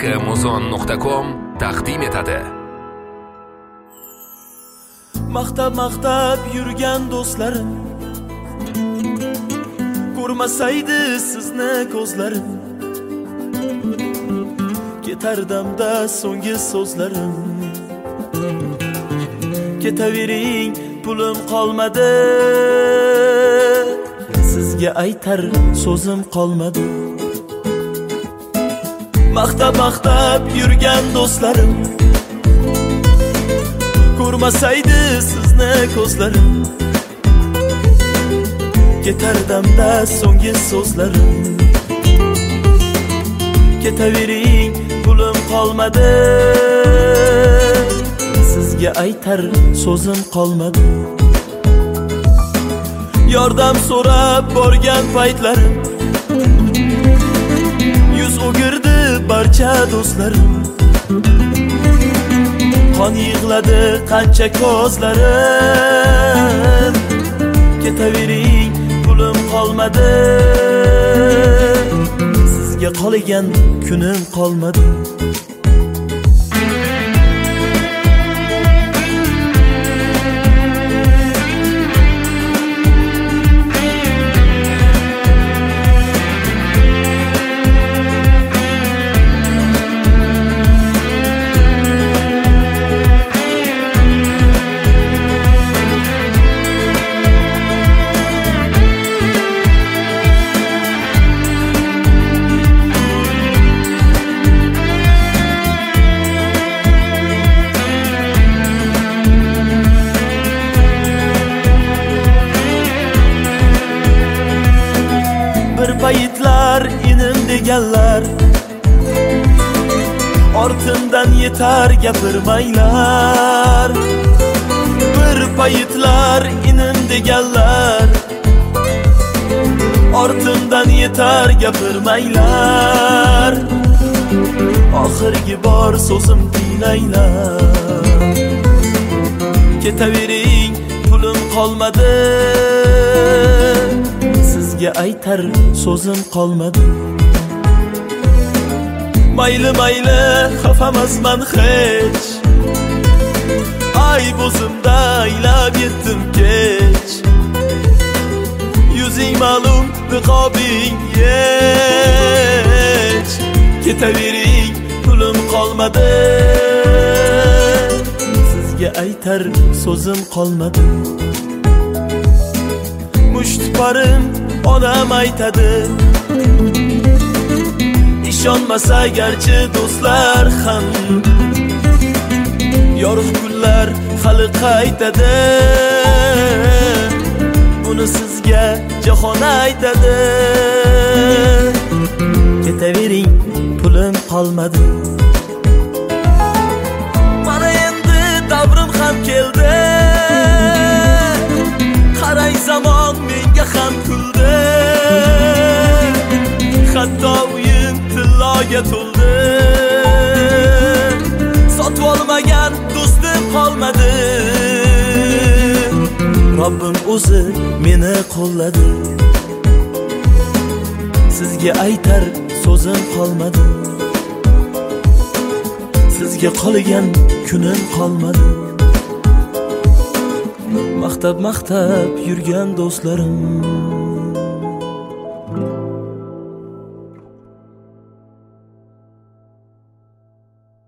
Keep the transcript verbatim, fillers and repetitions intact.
nuqta muzon nuqta com taqdim etadi. Maqtab maqtab yurgan do'stlarim, ko'rmasaydi sizni ko'zlarim, ketardamda so'nggi so'zlarim. Ketavering, pulim qolmadi, sizga aytar so'zim qolmadi. Maqtab maqtab yurgan do'stlarim, ko'rmasaydi sizni ko'zlarim, ketardamda so'nggi so'zlarim. Ketavering, pulim qolmadi, sizga aytar so'zim qolmadi. Yordam so'rab borgan paytlarim, yuz o'girdi barcha do'stlarim. Qon yig'ladi qancha ko'zlarim. Ketavering, pulim qolmadi, sizga qolgan kunim qolmadi. Paytlar inim deganlar, ortimdan yetar gapirmanglar. Bir paytlar inim deganlar, ortimdan yetar gapirmanglar. Oxirgi bor so'zim tinglanglar. Ketavering, pulim qolmadi, sizga aytar so'zim qolmadi. Mayli mayli xafamasman hech, ay bo'zimda aylab yetdim kech. Yuzing ma'lum, niqobing hech. Ketavering, pulim qolmadi, sizga aytar so'zim qolmadi. Mushtparim onam aytadi, ishonmasa garchi do'stlar ham, yorug' kunlar hali qaytadi. Buni sizga jahon aytadi. Ketavering, pulim qolmadi. Mana endi davrim ham keldi, qarang zamon menga ham kuldi. Hatto uyim tilloga to'ldi. Sotib olmagan do'stim qolmadi. Robbim o'zi meni qo'lladi. Sizga aytar so'zim qolmadi, sizga qolgan kunim qolmadi. Maqtab maqtab yurgan do'stlarim,